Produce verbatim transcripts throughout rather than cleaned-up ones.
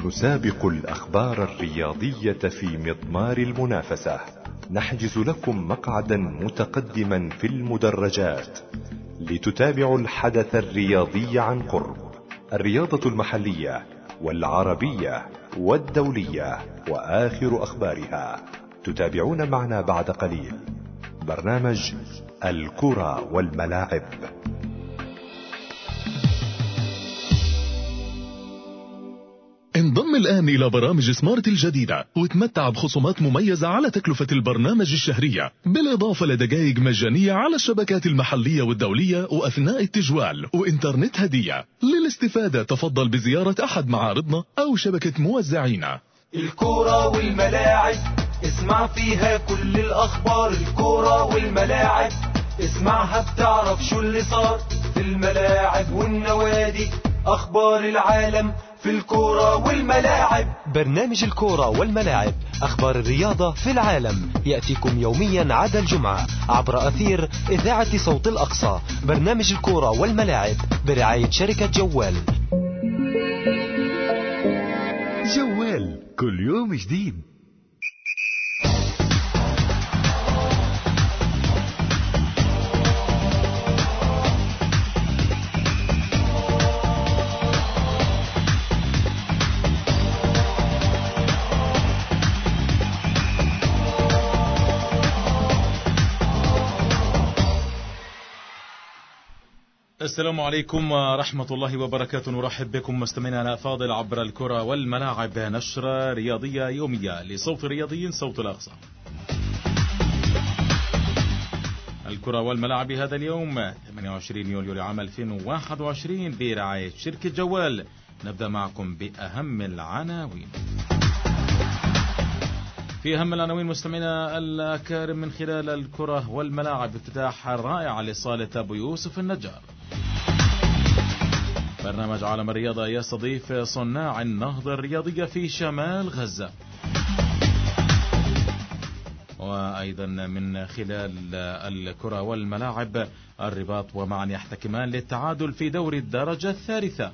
نسابق الأخبار الرياضية في مضمار المنافسة. نحجز لكم مقعدا متقدما في المدرجات لتتابعوا الحدث الرياضي عن قرب، الرياضة المحلية والعربية والدولية وآخر أخبارها. تتابعون معنا بعد قليل برنامج الكرة والملاعب. انضم الآن إلى برامج سمارت الجديدة وتمتع بخصومات مميزة على تكلفة البرنامج الشهرية، بالإضافة لدقائق مجانية على الشبكات المحلية والدولية وأثناء التجوال وإنترنت هدية. للاستفادة تفضل بزيارة أحد معارضنا أو شبكة موزعينا. الكرة والملاعب اسمع فيها كل الأخبار. الكرة والملاعب اسمعها بتعرف شو اللي صار في الملاعب والنوادي، أخبار العالم في الكرة والملاعب. برنامج الكرة والملاعب، أخبار الرياضة في العالم، يأتيكم يوميا عدا الجمعة عبر أثير إذاعة صوت الأقصى. برنامج الكرة والملاعب برعاية شركة جوال. جوال كل يوم جديد. السلام عليكم ورحمة الله وبركاته. نرحب بكم مستمعينا الأفاضل عبر الكرة والملاعب، نشرة رياضية يومية لصوت الرياضيين صوت الأقصى. الكرة والملاعب هذا اليوم ثمانية وعشرين يوليو لعام ألفين وواحد وعشرين برعاية شركة جوال. نبدأ معكم بأهم العناوين. في أهم العناوين مستمعينا الأكارم من خلال الكرة والملاعب، افتتاح رائع لصالة أبو يوسف النجار. برنامج عالم الرياضة يستضيف صناع النهضة الرياضية في شمال غزة. وأيضا من خلال الكرة والملاعب، الرباط ومعا يحتكمان للتعادل في دوري الدرجة الثالثة.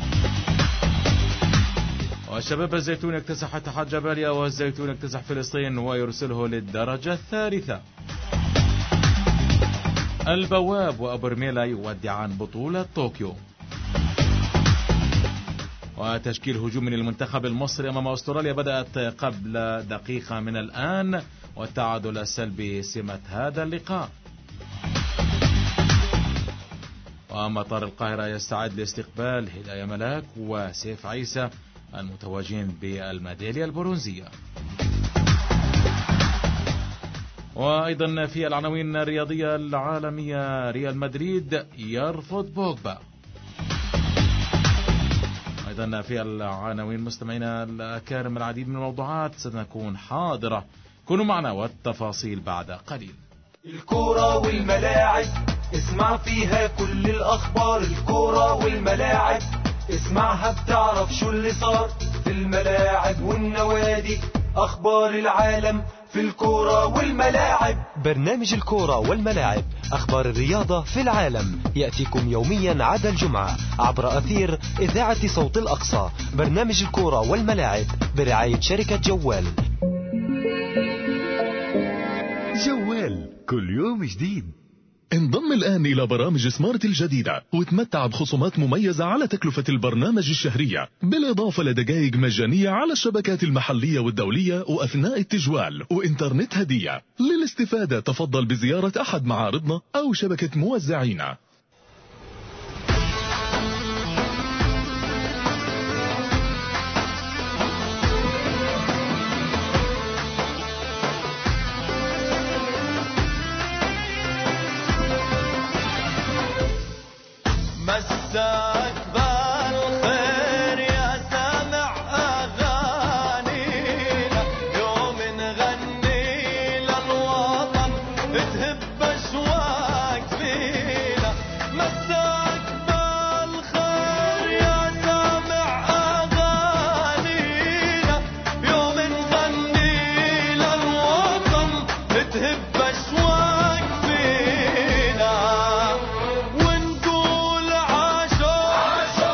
وشباب الزيتون يكتسح اتحاد جباليا، والزيتون يكتسح فلسطين ويرسله للدرجة الثالثة. البواب وأبرميلا يودعان بطولة طوكيو. وتشكيل هجوم للمنتخب المصري أمام أستراليا بدأت قبل دقيقة من الآن، والتعادل السلبي سمة هذا اللقاء. ومطار القاهرة يستعد لاستقبال هداية ملاك وسيف عيسى المتواجدين بالميدالية البرونزية. وأيضا في العناوين الرياضية العالمية، ريال مدريد يرفض بوجبا. أيضا في العناوين مستمعينا الأكارم العديد من الموضوعات ستكون حاضرة، كونوا معنا والتفاصيل بعد قليل. الكرة والملاعب اسمع فيها كل الأخبار. الكرة والملاعب اسمعها بتعرف شو اللي صار في الملاعب والنوادي، أخبار العالم في الكرة والملاعب. برنامج الكرة والملاعب، أخبار الرياضة في العالم، يأتيكم يوميا عدا الجمعة عبر أثير إذاعة صوت الأقصى. برنامج الكرة والملاعب برعاية شركة جوال. جوال كل يوم جديد. انضم الآن إلى برامج سمارت الجديدة وتمتع بخصومات مميزة على تكلفة البرنامج الشهرية، بالإضافة لدقائق مجانية على الشبكات المحلية والدولية وأثناء التجوال وإنترنت هدية. للاستفادة تفضل بزيارة أحد معارضنا أو شبكة موزعينا. مساك بالخير يا سامع أغانينا، يوم نغني للوطن تهب أشواق فينا. مساك بالخير يا سامع أغانينا، يوم نغني للوطن تهب أشواق فينا. ونقول عاشوا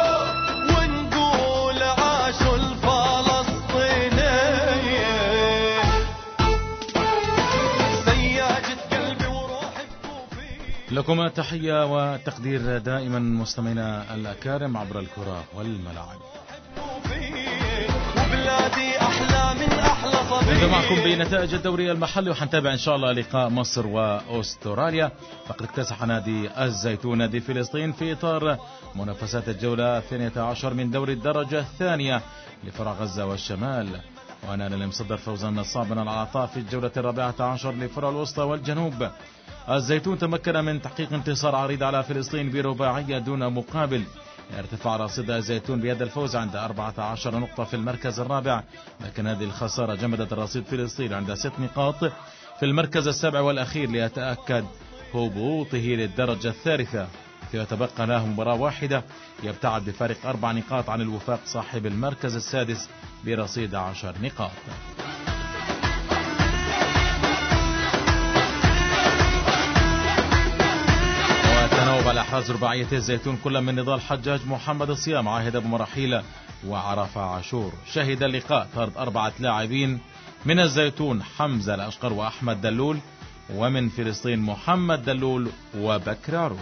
لكم التحية والتقدير دائما مستمعينا الأكارم عبر الكرة والملاعب. نبدأ معكم بنتائج الدوري المحلي، وحنتابع إن شاء الله لقاء مصر وأستراليا. فقد اكتسح نادي الزيتون نادي فلسطين في إطار منافسات الجولة الثانية عشر من دوري الدرجة الثانية لفرع غزة والشمال، ونال المصدر فوزا صعبا على العطاء في الجولة الرابعة عشر لفرع الوسطى والجنوب. الزيتون تمكن من تحقيق انتصار عريض على فلسطين برباعية دون مقابل. ارتفع رصيد الزيتون بيد الفوز عند أربعة عشر نقطة في المركز الرابع، لكن هذه الخسارة جمدت الرصيد فلسطين عند ست نقاط في المركز السابع والأخير ليتأكد هبوطه للدرجة الثالثة. يتبقى له مباراة واحدة، يبتعد بفارق أربع نقاط عن الوفاق صاحب المركز السادس برصيد عشر نقاط. وتناوب على إحراز رباعية الزيتون كل من نضال حجاج محمد الصيام عاهد أبو مراحيل وعرفة عاشور. شهد اللقاء طرد أربعة لاعبين من الزيتون حمزة الأشقر وأحمد دلول، ومن فلسطين محمد دلول وبكر عروق.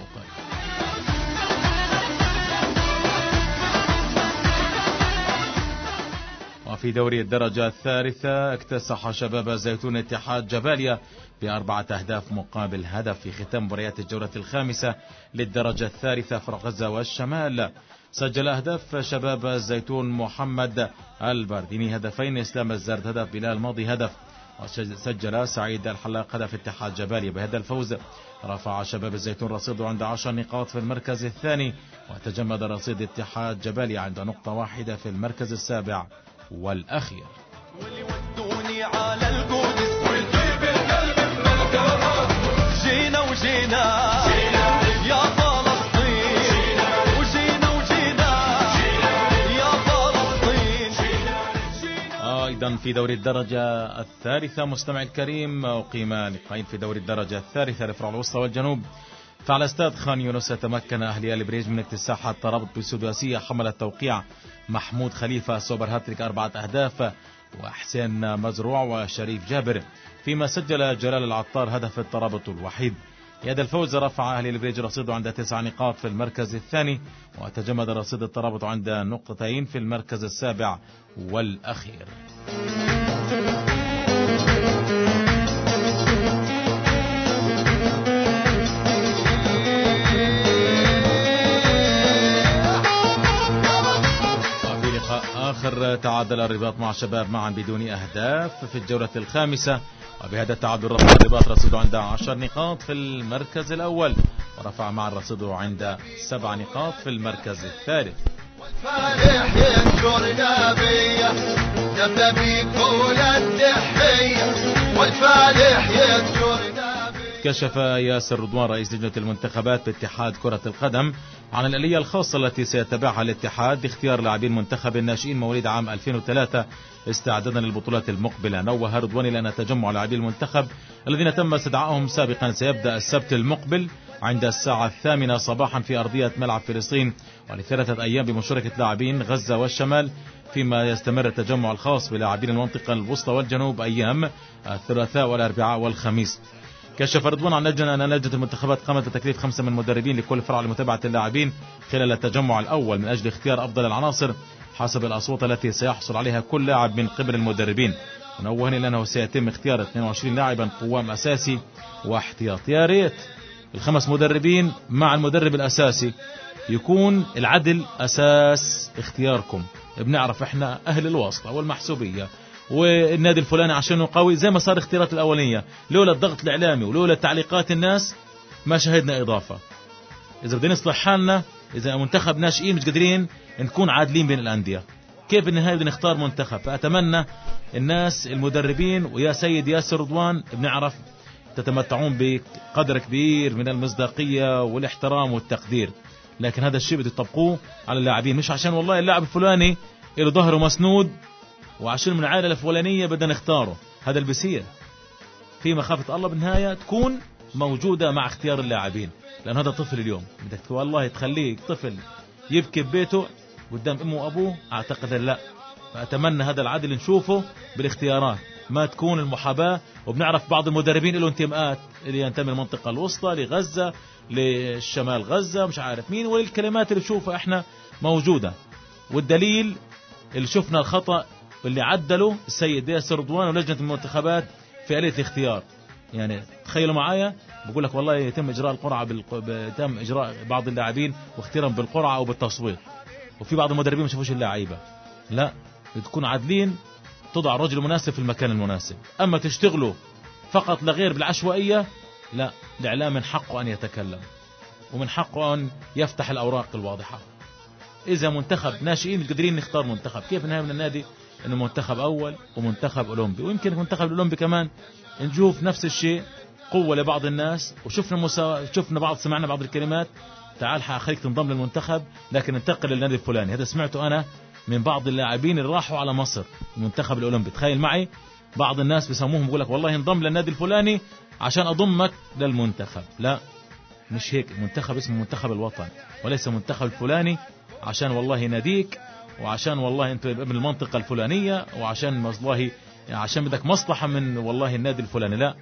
وفي دوري الدرجة الثالثة اكتسح شباب الزيتون اتحاد جباليا بأربعة أهداف مقابل هدف في ختام مباريات الجولة الخامسة للدرجة الثالثة فرع غزة والشمال. سجل أهداف شباب الزيتون محمد البرديني هدفين، إسلام الزرد هدف، بلال الماضي هدف، وسجل سعيد الحلاق هدف اتحاد جباليا. بهذا الفوز رفع شباب الزيتون رصيده عند عشر نقاط في المركز الثاني، وتجمد رصيد اتحاد جباليا عند نقطة واحدة في المركز السابع والأخير. على القدس والجيب القلب من الكرات، جينا وجينا يا فلسطين، وجينا وجينا يا فلسطين. أيضا في دوري الدرجة الثالثة مستمع الكريم أقيم لقاءين في دوري الدرجة الثالثة لفرع الوسطى والجنوب. فعلى استاد خان يونس تمكن أهلي البريج من اكتساح الترابط بالسداسية حمل التوقيع محمود خليفة سوبر هاتريك أربعة أهداف، وحسين مزروع وشريف جابر، فيما سجل جلال العطار هدف الترابط الوحيد. يد الفوز رفع أهلي البريج رصيده عند تسع نقاط في المركز الثاني، وتجمد رصيد الترابط عند نقطتين في المركز السابع والأخير. آخر تعادل الرباط مع شباب معا بدون أهداف في الجولة الخامسة، وبهذا التعادل رفع الرباط رصيده عند عشر نقاط في المركز الأول، ورفع مع رصيده عند سبع نقاط في المركز الثالث. والفالح ينشر نبيه نبي كل التحية، والفالح ينشر نبيه. كشف ياسر رضوان رئيس لجنة المنتخبات باتحاد كرة القدم عن الآلية الخاصة التي سيتبعها الاتحاد لاختيار لاعبين منتخب الناشئين مواليد عام ألفين وثلاثة استعدادا للبطولات المقبلة. نوه رضوان إلى أن تجمع لاعبي المنتخب الذين تم استدعائهم سابقا سيبدأ السبت المقبل عند الساعة الثامنة صباحا في أرضية ملعب فلسطين، ولثلاثة أيام بمشاركة لاعبين غزة والشمال، فيما يستمر التجمع الخاص بلاعبين المنطقة الوسطى والجنوب أيام الثلاثاء والأربعاء والخميس. كشف رضوان عن لجنة أن لجنة المنتخبات قامت بتكليف خمسة من مدربين لكل فرع لمتابعة اللاعبين خلال التجمع الأول من أجل اختيار أفضل العناصر حسب الأصوات التي سيحصل عليها كل لاعب من قبل المدربين. ونوهني لأنه سيتم اختيار اثنين وعشرين لاعبا قوام أساسي واحتياط. يا ريت الخمس مدربين مع المدرب الأساسي يكون العدل أساس اختياركم. بنعرف احنا أهل الواسطة والمحسوبية والنادي الفلاني عشانه قوي، زي ما صار اختيارات الأولية لولا الضغط الإعلامي ولولا تعليقات الناس ما شهدنا إضافة. إذا بدنا نصلح حالنا، إذا منتخب ناشئين مش قادرين نكون عادلين بين الأندية، كيف بالنهاية بدنا نختار منتخب؟ فأتمنى الناس المدربين ويا سيد ياسر رضوان بنعرف تتمتعون بقدر كبير من المصداقية والاحترام والتقدير، لكن هذا الشيء بده تطبقوه على اللاعبين، مش عشان والله اللاعب الفلاني له ظهره مسنود وعشان من العائلة الفلانية بدنا نختاره. هذا اللي بيصير في مخافة الله بالنهاية تكون موجودة مع اختيار اللاعبين، لأن هذا طفل اليوم بدك والله تخليه طفل يبكي ببيته قدام أمه وأبوه؟ أعتقد لا. فأتمنى هذا العدل نشوفه بالاختيارات، ما تكون المحاباة. وبنعرف بعض المدربين له انتماءات، اللي ينتمي للمنطقة الوسطى، لغزة، للشمال غزة، مش عارف مين، والكلمات اللي بشوفها احنا موجودة. والدليل اللي شفنا الخطأ اللي عدله السيد ياسر رضوان ولجنة المنتخبات في آلية الاختيار. يعني تخيلوا معايا، بقول لك والله يتم إجراء القرعة بالق... تم إجراء بعض اللاعبين واختيارهم بالقرعة أو بالتصويت، وفي بعض المدربين ما شافوش اللعيبة. لا، تكون عادلين، تضع الرجل المناسب في المكان المناسب. أما تشتغلوا فقط لغير بالعشوائية، لا، الإعلام من حقه أن يتكلم ومن حقه أن يفتح الأوراق الواضحة. إذا منتخب ناشئين قادرين نختار منتخب، كيف نهاية من النادي إنه منتخب أول ومنتخب أولمبي، ويمكن منتخب الأولمبي كمان نشوف نفس الشيء، قوة لبعض الناس، وشفنا مسا... شفنا بعض سمعنا بعض الكلمات، تعال حأخليك تنضم للمنتخب لكن انتقل للنادي الفلاني. هذا سمعته أنا من بعض اللاعبين اللي راحوا على مصر المنتخب الأولمبي. تخيل معي، بعض الناس بيسموهم بيقول لك والله انضم للنادي الفلاني عشان أضمك للمنتخب. لا، مش هيك. منتخب اسمه منتخب الوطن، وليس منتخب الفلاني عشان والله ناديك، وعشان والله انت ابن المنطقة الفلانية، وعشان والله عشان بدك مصلحة من والله النادي الفلاني. لا،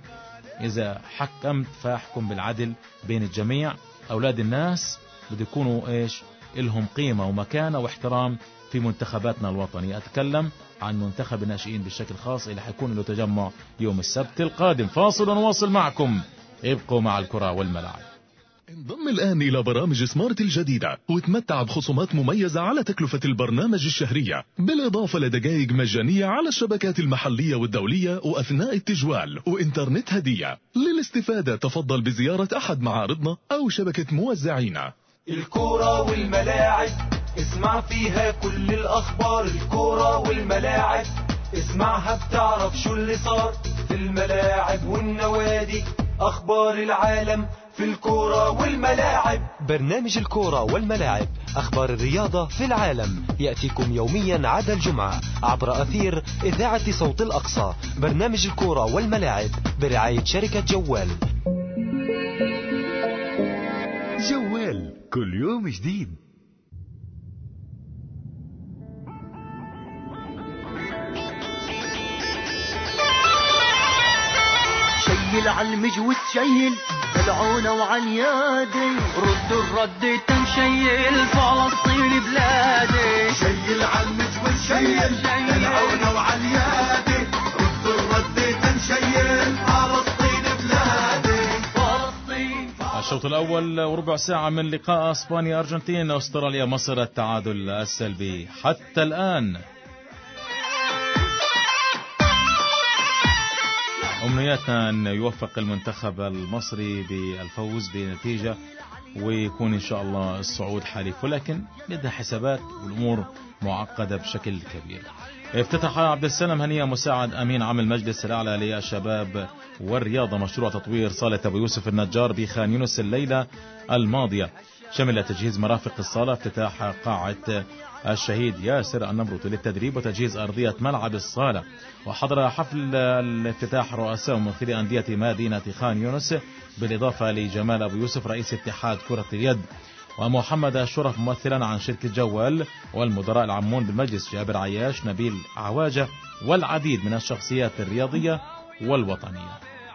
إذا حكمت فاحكم بالعدل بين الجميع. أولاد الناس بده يكونوا إيش إلهم قيمة ومكانة واحترام في منتخباتنا الوطنية. أتكلم عن منتخب الناشئين بشكل خاص اللي حيكون له تجمع يوم السبت القادم. فاصل ونواصل معكم، ابقوا مع الكرة والملاعب. انضم الآن إلى برامج سمارت الجديدة وتمتع بخصومات مميزة على تكلفة البرنامج الشهرية، بالإضافة لدقائق مجانية على الشبكات المحلية والدولية وأثناء التجوال وإنترنت هدية. للاستفادة تفضل بزيارة أحد معارضنا أو شبكة موزعينا. الكرة والملاعب اسمع فيها كل الأخبار، الكرة والملاعب اسمعها بتعرف شو اللي صار في الملاعب والنوادي، أخبار العالم في الكرة والملاعب. برنامج الكرة والملاعب، أخبار الرياضة في العالم، يأتيكم يوميا عدا الجمعة عبر أثير إذاعة صوت الأقصى. برنامج الكرة والملاعب برعاية شركة جوال. جوال كل يوم جديد. شيل عالمجود شيل العونة وعاليادي، رد الرد تنشيل فلسطين بلادي. شيل عالمجود شيل العونة وعاليادي، رد الرد تنشيل فلسطين بلادي. فلسطين. الشوط الأول وربع ساعة من لقاء اسبانيا ارجنتين استراليا مصر، التعادل السلبي حتى الآن. أمنياتنا أن يوفق المنتخب المصري بالفوز بنتيجة ويكون إن شاء الله الصعود حليف، ولكن بدها حسابات والأمور معقدة بشكل كبير. افتتح عبد السلام هنية مساعد أمين عام المجلس الأعلى للشباب والرياضة مشروع تطوير صالة أبو يوسف النجار بخان يونس الليلة الماضية، شمل تجهيز مرافق الصالة، افتتاح قاعة الشهيد ياسر النبروت للتدريب، وتجهيز أرضية ملعب الصالة. وحضر حفل الافتتاح رؤساء وممثلي أندية مدينة خان يونس، بالإضافة لجمال أبو يوسف رئيس اتحاد كرة اليد، ومحمد الشرف ممثلا عن شركة جوال، والمدراء العامون بالمجلس جابر عياش، نبيل عواجة، والعديد من الشخصيات الرياضية والوطنية.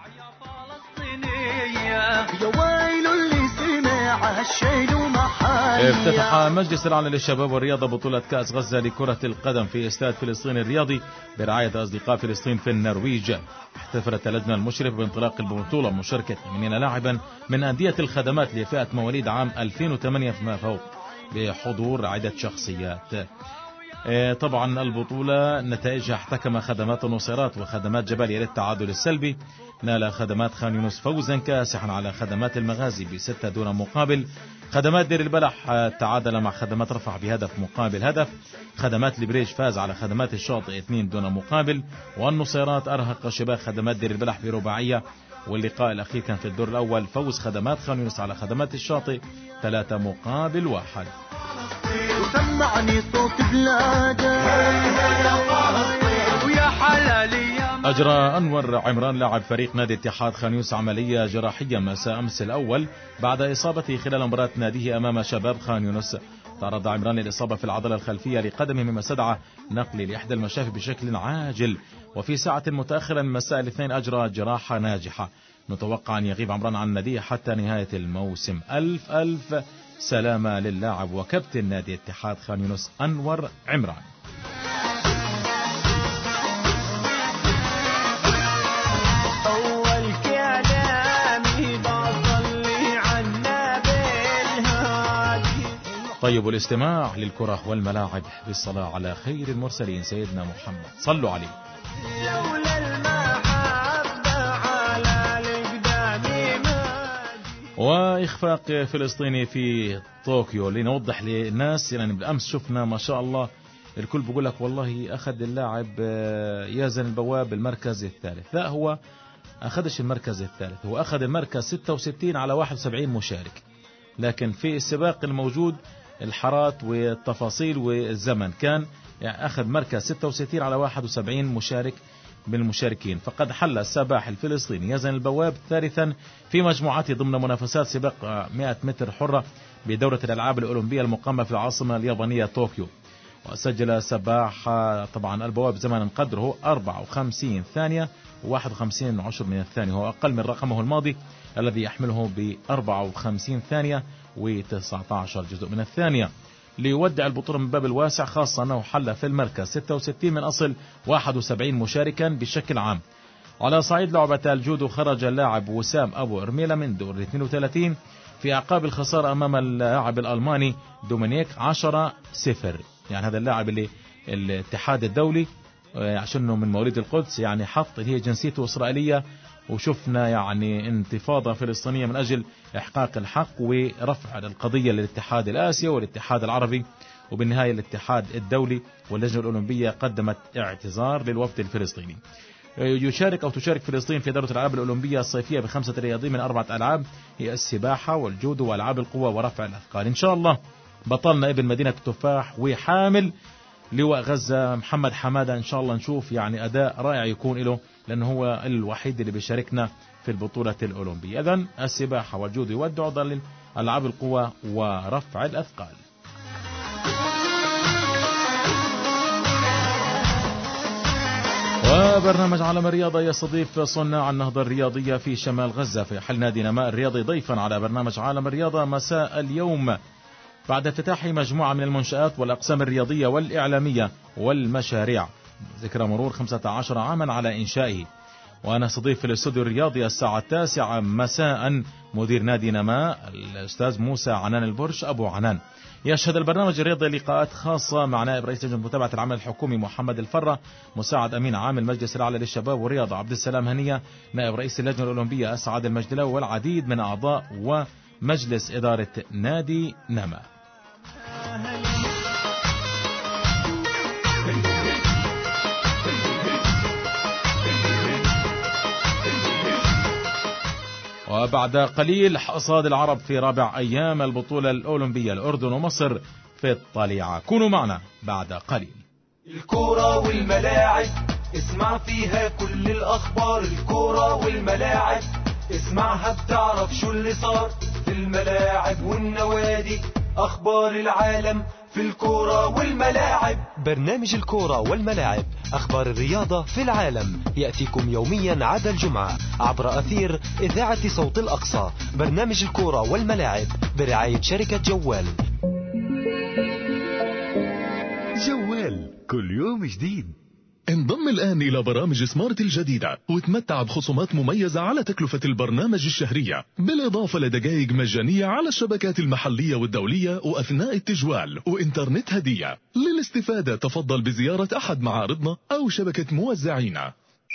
افتتح مجلس الأعلى للشباب والرياضة بطولة كأس غزة لكرة القدم في استاد فلسطين الرياضي برعاية أصدقاء فلسطين في النرويج. احتفلت اللجنة المشرفة بانطلاق البطولة مشاركة ثمانين لاعبا من أندية الخدمات لفئة مواليد عام ألفين وثمانية فيما فوق بحضور عدة شخصيات. طبعا البطولة نتائجها احتكم خدمات النصيرات وخدمات جباليا للتعادل السلبي، نال خدمات خان يونس فوزا كاسحا على خدمات المغازي بستة دون مقابل، خدمات دير البلح تعادل مع خدمات رفح بهدف مقابل هدف، خدمات البريج فاز على خدمات الشاطئ اثنين دون مقابل، والنصيرات أرهق شباك خدمات دير البلح برباعية. واللقاء الأخير كان في الدور الأول، فوز خدمات خان يونس على خدمات الشاطئ ثلاثة مقابل واحد. سمعني صوت بلادك ويا حلالي. أجرى أنور عمران لاعب فريق نادي اتحاد خان يونس عملية جراحية مساء أمس الأول بعد إصابته خلال مباراة ناديه أمام شباب خان يونس، تعرض عمران للإصابة في العضلة الخلفية لقدمه مما استدعى نقله لإحدى المشافي بشكل عاجل، وفي ساعة متأخرة من مساء الاثنين أجرى جراحة ناجحة. نتوقع أن يغيب عمران عن النادي حتى نهاية الموسم. ألف ألف سلامة للاعب وكابتن نادي اتحاد خان يونس أنور عمران. طيب الاستماع للكرة والملاعب بالصلاة على خير المرسلين سيدنا محمد، صلوا عليه. وإخفاق فلسطيني في طوكيو، لنوضح للناس يعني بالأمس شفنا ما شاء الله الكل بيقول لك والله أخذ اللاعب يازن البواب المركز الثالث. لا، هو أخذش المركز الثالث، هو أخذ المركز ستة وستين على واحد وسبعين مشارك، لكن في السباق الموجود الحارات والتفاصيل والزمن كان يعني أخذ مركز ستة وستين على واحد وسبعين مشارك من المشاركين. فقد حل السباح الفلسطيني يزن البواب ثالثا في مجموعته ضمن منافسات سباق مئة متر حرة بدورة الألعاب الأولمبية المقامة في العاصمة اليابانية طوكيو. وسجل سباح طبعا البواب زمنا قدره أربعة وخمسين ثانية وواحد وخمسين عشر من الثانية، هو أقل من رقمه الماضي الذي يحمله ب أربعة وخمسين ثانية وتسعة عشر جزء من الثانية. ليودع البطولة من باب الواسع، خاصة أنه حل في المركز ستة وستين من أصل واحد وسبعين مشاركا بشكل عام. على صعيد لعبة الجودو، خرج اللاعب وسام أبو إرميلة من دور اثنين وثلاثين في أعقاب الخسارة أمام اللاعب الألماني دومينيك عشرة صفر. يعني هذا اللاعب اللي الاتحاد الدولي عشانه من مواليد القدس يعني حط اللي هي جنسيته إسرائيلية، وشفنا يعني انتفاضة فلسطينية من أجل إحقاق الحق ورفع القضية للاتحاد الآسيوي والاتحاد العربي. وبالنهاية الاتحاد الدولي واللجنة الأولمبية قدمت اعتذار للوفد الفلسطيني. يشارك أو تشارك فلسطين في دورة الألعاب الأولمبية الصيفية بخمسة رياضيين من أربعة ألعاب، هي السباحة والجودو وألعاب القوة ورفع الأثقال. إن شاء الله بطلنا ابن مدينة التفاح وحامل لواء غزة محمد حمادة إن شاء الله نشوف يعني أداء رائع يكون له، لأنه هو الوحيد اللي بيشاركنا في البطولة الأولمبية. إذن السباحة والجودو يودعوا ضل ألعاب القوة ورفع الأثقال. وبرنامج عالم الرياضة يستضيف صناع النهضة الرياضية في شمال غزة. في حل نادي نماء الرياضي ضيفا على برنامج عالم الرياضة مساء اليوم بعد افتتاح مجموعة من المنشآت والأقسام الرياضية والإعلامية والمشاريع، ذكرى مرور خمسة عشر عاما على إنشائه. وأنا استضيف في الاستوديو الرياضي الساعة التاسعة مساء مدير نادي نماء الأستاذ موسى عنان البرش أبو عنان. يشهد البرنامج الرياضي لقاءات خاصة مع نائب رئيس لجنة متابعة العمل الحكومي محمد الفرة، مساعد أمين عام المجلس الأعلى للشباب والرياضة عبد السلام هنية، نائب رئيس اللجنة الأولمبية أسعد المجدلاوي، والعديد من أعضاء ومجلس إدارة نادي نماء. وبعد قليل حصاد العرب في رابع أيام البطولة الأولمبية، الأردن ومصر في الطليعة. كونوا معنا بعد قليل. الكرة والملاعب اسمع فيها كل الأخبار، الكرة والملاعب اسمعها بتعرف شو اللي صار في الملاعب والنوادي، أخبار العالم في الكرة والملاعب. برنامج الكرة والملاعب، أخبار الرياضة في العالم، يأتيكم يوميا عدا الجمعة عبر أثير إذاعة صوت الأقصى. برنامج الكرة والملاعب برعاية شركة جوال. جوال كل يوم جديد. انضم الآن إلى برامج سمارت الجديدة وتمتع بخصومات مميزة على تكلفة البرنامج الشهرية، بالإضافة لدقائق مجانية على الشبكات المحلية والدولية وأثناء التجوال وإنترنت هدية. للاستفادة تفضل بزيارة أحد معارضنا أو شبكة موزعينا.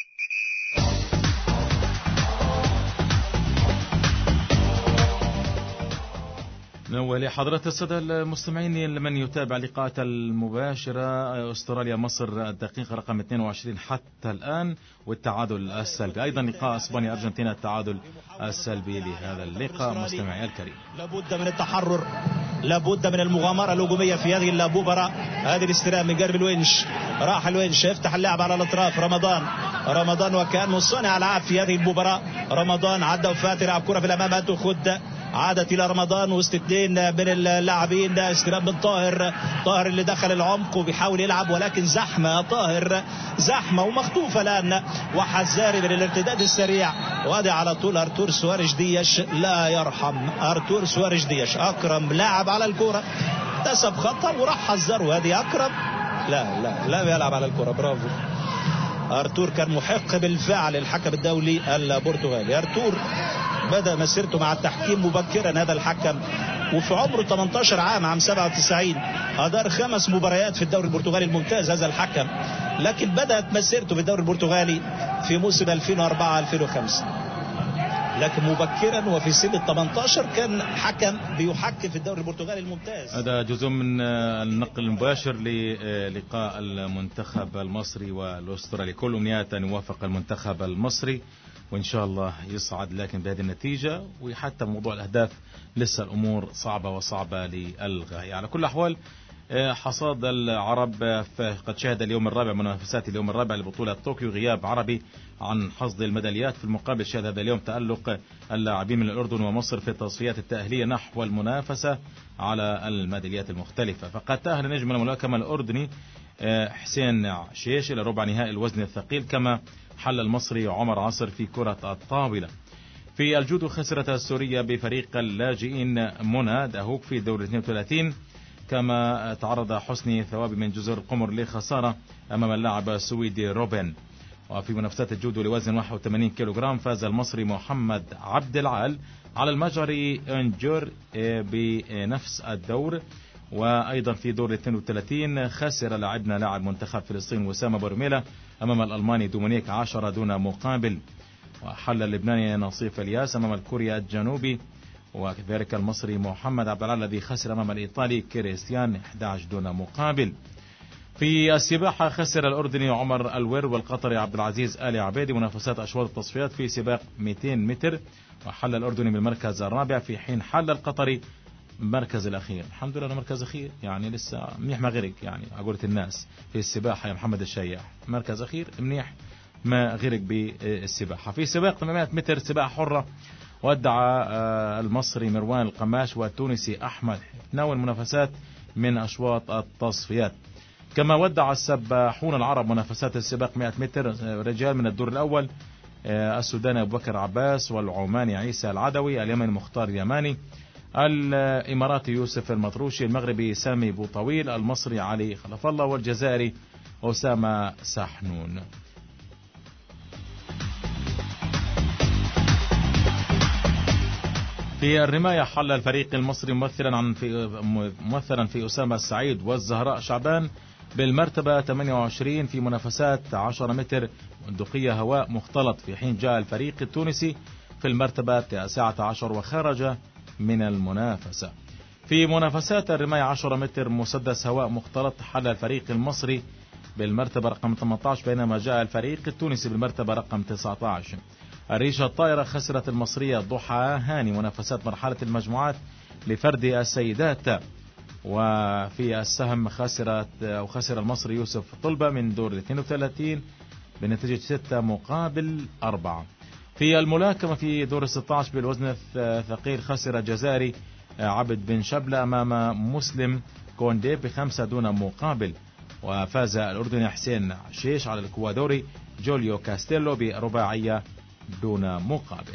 نوه لحضرات السادة المستمعين لمن يتابع لقاءات المباشرة استراليا مصر الدقيقة رقم اثنين وعشرين حتى الآن والتعادل السلبي، أيضا لقاء اسبانيا أرجنتينا التعادل السلبي لهذا اللقاء. مستمعي الكريم، لابد من التحرر، لابد من المغامرة الهجومية في هذه المباراة. هذه الاستلام من قرب الونش، راح الونش يفتح اللعب على الأطراف. رمضان رمضان وكان صانع ألعاب في هذه المباراة. رمضان عدى وفات يلعب كرة في الأمام، أنتو خد عادت الى رمضان وسط اثنين من اللاعبين. استلام من طاهر، طاهر اللي دخل العمق وبيحاول يلعب ولكن زحمه طاهر، زحمه ومخطوفه الان وحذاري من الارتداد السريع. وادي على طول ارتور سواريش دياش، لا يرحم ارتور سواريش دياش. اكرم لاعب على الكره اكتسب خطا وراح حذره. وادي اكرم لا لا لا بيلعب على الكره. برافو ارتور، كان محق بالفعل الحكم الدولي البرتغالي. ارتور بدأ مسيرته مع التحكيم مبكرا هذا الحكم، وفي عمره ثمانية عشر عام، عام سبعة وتسعين أدار خمس مباريات في الدوري البرتغالي الممتاز هذا الحكم، لكن بدأت مسيرته في الدوري البرتغالي في موسم ألفين وأربعة ألفين وخمسة، لكن مبكرا وفي سن ثمانية عشر كان حكم بيحكم في الدوري البرتغالي الممتاز. هذا جزء من النقل المباشر للقاء المنتخب المصري والأسترالي. كل أمنيات أن يوافق المنتخب المصري وإن شاء الله يصعد، لكن بهذه النتيجة وحتى موضوع الأهداف لسه الأمور صعبة وصعبة للغاية. على كل الأحوال حصاد العرب قد شهد اليوم الرابع منافسات اليوم الرابع لبطولة طوكيو غياب عربي عن حصد الميداليات. في المقابل شهد هذا اليوم تألق اللاعبين من الأردن ومصر في التصفيات التأهيلية نحو المنافسة على الميداليات المختلفة. فقد تأهل نجم الملاكمة الأردني حسين شيش إلى ربع نهائي الوزن الثقيل، كما حل المصري عمر عصر في كرة الطاولة. في الجودو خسرت السورية بفريق اللاجئين منى دهوك في دور اثنين وثلاثين، كما تعرض حسني ثوابي من جزر القمر لخسارة أمام اللاعب السويدي روبن. وفي منافسات الجودو لوزن واحد وثمانين كيلوغرام فاز المصري محمد عبد العال على المجري انجور بنفس الدور. وأيضا في دور اثنين وثلاثين خسر لاعبنا لاعب منتخب فلسطين وسام برميلة أمام الألماني دومينيك عشرة دون مقابل. وحل اللبناني نصيف الياس أمام الكوريا الجنوبي، وكذلك المصري محمد عبد العال الذي خسر أمام الإيطالي كريستيان أحد عشر دون مقابل. في السباحة خسر الأردني عمر الور والقطري عبد العزيز آل عبيدي منافسات أشواط التصفيات في سباق مئتين متر، وحل الأردني بالمركز الرابع في حين حل القطري المركز الأخير. الحمد لله مركز أخير، يعني لسه منيح ما غرق، يعني أقولة الناس في السباحة يا محمد الشياح مركز أخير منيح ما غرق بالسباحة. في سباق ثمانمائة متر سباحة حرة ودع المصري مروان القماش والتونسي أحمد تناول منافسات من أشواط التصفيات. كما ودع السباحون العرب منافسات السباق مئة متر رجال من الدور الأول السوداني أبو بكر عباس والعماني عيسى العدوي، اليمني مختار يماني، الإماراتي يوسف المطروشي، المغربي سامي بوطويل، المصري علي خلف الله، والجزائري أسامة سحنون. في الرماية حل الفريق المصري ممثلا عن في ممثلا في أسامة السعيد والزهراء شعبان بالمرتبة ثمانية وعشرين في منافسات عشرة متر بندقية هواء مختلط، في حين جاء الفريق التونسي في المرتبة تاسعة عشر وخرج من المنافسة. في منافسات الرماية عشرة متر مسدس هواء مختلط حل الفريق المصري بالمرتبة رقم ثمانية عشر، بينما جاء الفريق التونسي بالمرتبة رقم تسعة عشر. الريشة الطائرة خسرت المصرية ضحى هاني منافسات مرحلة المجموعات لفرد السيدات. وفي السهم خسرت أو خسر المصري يوسف طلبة من دور اثنين وثلاثين بنتيجة ستة مقابل أربعة. في الملاكمة في دور ستة عشر بالوزن الثقيل خسر الجزائري عبد بن شبلة أمام مسلم كوندي بخمسة دون مقابل. وفاز الأردني حسين شيش على الكوادوري جوليو كاستيلو برباعية دون مقابل.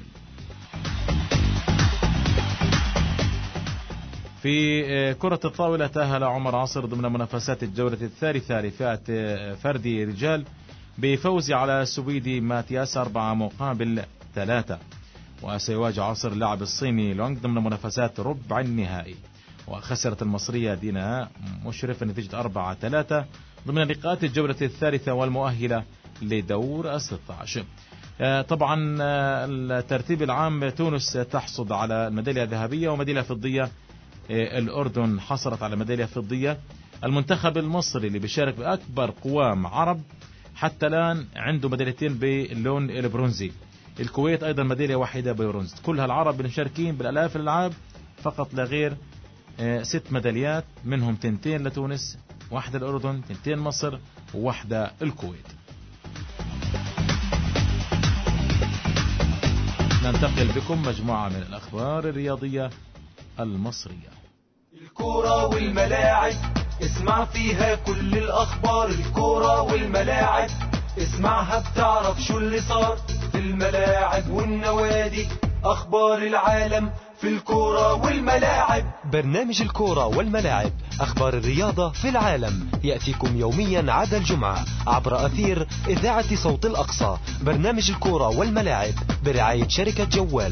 في كرة الطاولة تأهل عمر عصر ضمن منافسات الجولة الثالثة لفئة فردي رجال بفوز على السويدي ماتياس أربعة مقابل ثلاثة. وسيواجه عصر اللاعب الصيني لونغ ضمن منافسات ربع النهائي. وخسرت المصرية دينا مشرف نتيجة أربعة ثلاثة ضمن لقاءات الجولة الثالثة والمؤهلة لدور الستة عشر. طبعا الترتيب العام تونس تحصد على الميدالية الذهبية وميدالية فضية، الأردن حصلت على ميدالية فضية، المنتخب المصري اللي بيشارك بأكبر قوام عرب حتى الآن عنده ميداليتين باللون البرونزي، الكويت أيضا ميدالية واحدة برونز. كل هالعرب المشاركين بالآلاف الألعاب فقط لا غير ست ميداليات، منهم تنتين لتونس، واحدة الأردن، تنتين مصر، وواحدة الكويت. ننتقل بكم مجموعة من الأخبار الرياضية المصرية. الكورة والملاعب اسمع فيها كل الأخبار. الكورة والملاعب اسمعها بتعرف شو اللي صار في الملاعب والنوادي. أخبار العالم في الكورة والملاعب. برنامج الكورة والملاعب، أخبار الرياضة في العالم، يأتيكم يوميا عدا الجمعة عبر أثير إذاعة صوت الأقصى. برنامج الكورة والملاعب برعاية شركة جوال.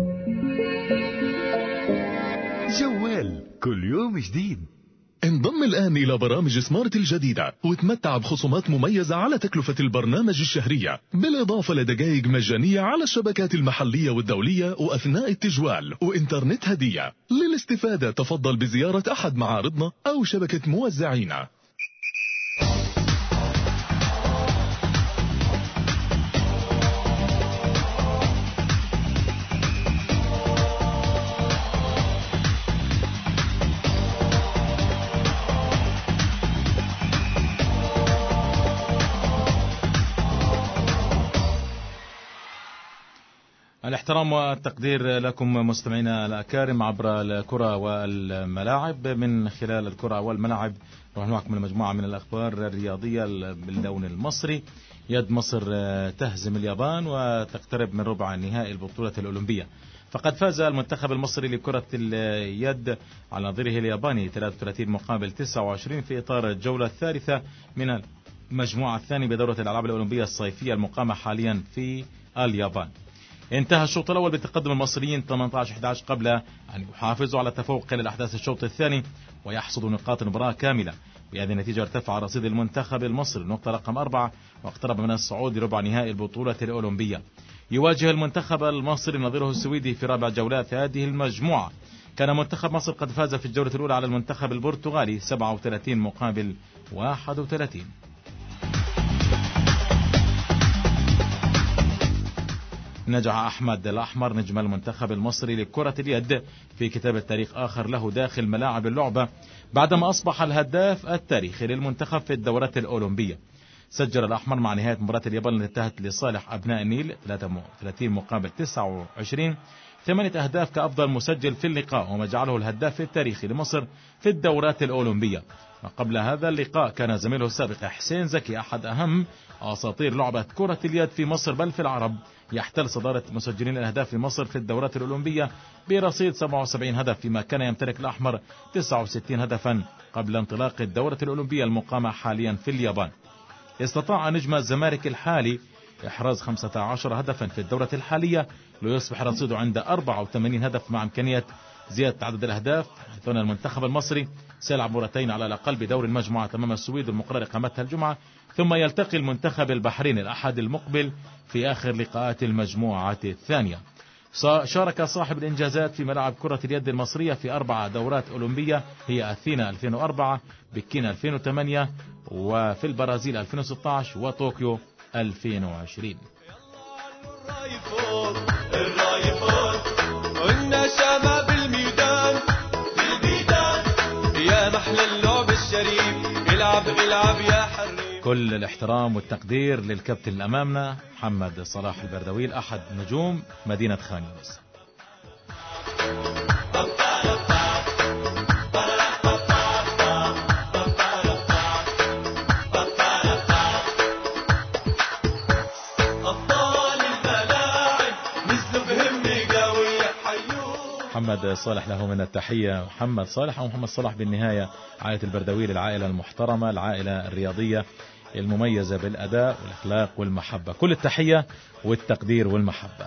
جوال كل يوم جديد. انضم الآن إلى برامج سمارت الجديدة وتمتع بخصومات مميزة على تكلفة البرنامج الشهرية، بالإضافة لدقائق مجانية على الشبكات المحلية والدولية وأثناء التجوال وإنترنت هدية. للاستفادة تفضل بزيارة أحد معارضنا أو شبكة موزعينا. الاحترام والتقدير لكم مستمعينا الأكارم عبر الكرة والملاعب. من خلال الكرة والملاعب نروح معكم لمجموعة من الأخبار الرياضية باللون المصري. يد مصر تهزم اليابان وتقترب من ربع نهائي البطولة الأولمبية. فقد فاز المنتخب المصري لكرة اليد على نظيره الياباني ثلاثة وثلاثين مقابل تسعة وعشرين في إطار الجولة الثالثة من المجموعة الثانية بدورة الألعاب الأولمبية الصيفية المقامة حاليا في اليابان. انتهى الشوط الأول بتقدم المصريين ثمانية عشر أحد عشر قبل أن يحافظوا على التفوق خلال أحداث الشوط الثاني ويحصدوا نقاط المباراة كاملة. بهذه النتيجة ارتفع رصيد المنتخب المصري نقطة رقم أربعة واقترب من الصعود لربع نهائي البطولة الأولمبية. يواجه المنتخب المصري نظيره السويدي في رابع جولات هذه المجموعة. كان منتخب مصر قد فاز في الجولة الأولى على المنتخب البرتغالي سبعة وثلاثين مقابل واحد وثلاثين. نجح أحمد الأحمر نجم المنتخب المصري لكرة اليد في كتابة تاريخ آخر له داخل ملاعب اللعبة بعدما أصبح الهداف التاريخي للمنتخب في الدورات الأولمبية. سجل الأحمر مع نهاية مباراة اليابان التي انتهت لصالح أبناء النيل ثلاثة وثلاثين مقابل تسعة وعشرين ثمانية أهداف كأفضل مسجل في اللقاء، وما جعله الهداف التاريخي لمصر في الدورات الأولمبية. وقبل هذا اللقاء كان زميله السابق حسين زكي أحد أهم أساطير لعبة كرة اليد في مصر بل في العرب يحتل صدارة مسجلين الأهداف لمصر في الدورات الأولمبية برصيد سبعة وسبعين هدف، فيما كان يمتلك الأحمر تسعة وستين هدفا قبل انطلاق الدورة الأولمبية المقامة حاليا في اليابان. استطاع نجم الزمالك الحالي إحراز خمسة عشر هدفا في الدورة الحالية ليصبح رصيده عند أربعة وثمانين هدف مع إمكانية زيادة عدد الأهداف. حيث أن المنتخب المصري سيلعب مرتين على الأقل بدور المجموعة أمام السويد المقرر إقامتها الجمعة، ثم يلتقي المنتخب البحريني الأحد المقبل في آخر لقاءات المجموعة الثانية. شارك صاحب الإنجازات في ملاعب كرة اليد المصرية في أربع دورات أولمبية هي أثينا ألفين وأربعة، بكين ألفين وثمانية، وفي البرازيل ألفين وستة عشر، وطوكيو ألفين وعشرين. الراي فوق قلنا شباب الميدان بالميدان يا محلى اللعب الشريف العب العب يا حريف. كل الاحترام والتقدير للكابتن اللي أمامنا محمد صلاح البردويل أحد نجوم مدينة خان يونس. محمد صالح له من التحية. محمد صالح أو محمد صالح بالنهاية عائلة البردويل العائلة المحترمة، العائلة الرياضية المميزة بالأداء والأخلاق والمحبة. كل التحية والتقدير والمحبة.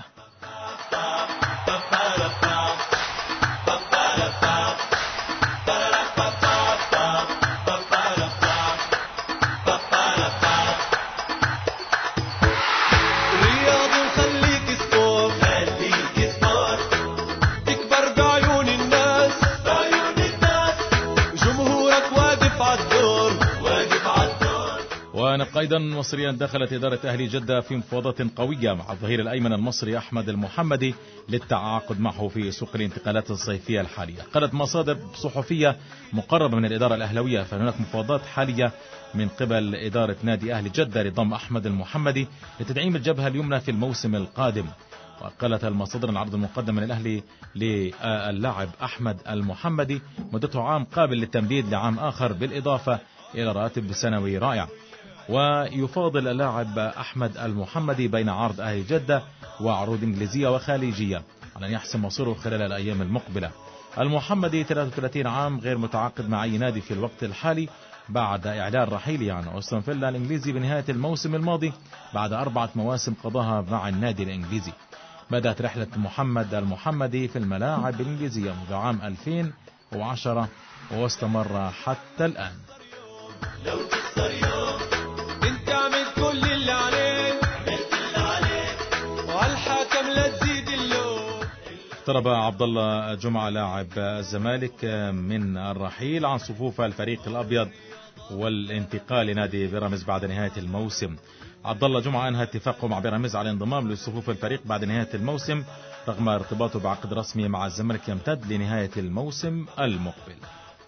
ونبقى أيضا مصريا. دخلت إدارة أهلي جدة في مفاوضات قوية مع الظهير الأيمن المصري أحمد المحمدي للتعاقد معه في سوق الانتقالات الصيفية الحالية. قالت مصادر صحفية مقربة من الإدارة الأهلوية فإن هناك مفاوضات حالية من قبل إدارة نادي أهلي جدة لضم أحمد المحمدي لتدعيم الجبهة اليمنى في الموسم القادم. وقالت المصادر العرض المقدم من الأهلي للاعب أحمد المحمدي مدته عام قابل للتمديد لعام آخر بالإضافة إلى راتب سنوي رائع. ويفاضل اللاعب أحمد المحمدي بين عرض أهلي جدة وعروض إنجليزية وخليجية على أن يحسم مصيره خلال الأيام المقبلة. المحمدي ثلاثة وثلاثين عام، غير متعاقد مع أي نادي في الوقت الحالي بعد إعلان رحيله عن أستون فيلا الإنجليزي بنهاية الموسم الماضي بعد أربعة مواسم قضاها مع النادي الإنجليزي. بدأت رحلة محمد المحمدي في الملاعب الإنجليزية منذ عام ألفين وعشرة واستمر حتى الآن. لو تخسر يوم انت عملت كل اللي عليك، عملت اللي عليك والحكم لا تزيد اللوم. اقترب عبد الله جمعة لاعب الزمالك من الرحيل عن صفوف الفريق الأبيض والانتقال لنادي بيراميدز بعد نهاية الموسم. عبد الله جمعة انهى اتفاقه مع بيراميدز على الانضمام لصفوف الفريق بعد نهاية الموسم رغم ارتباطه بعقد رسمي مع الزمالك يمتد لنهاية الموسم المقبل.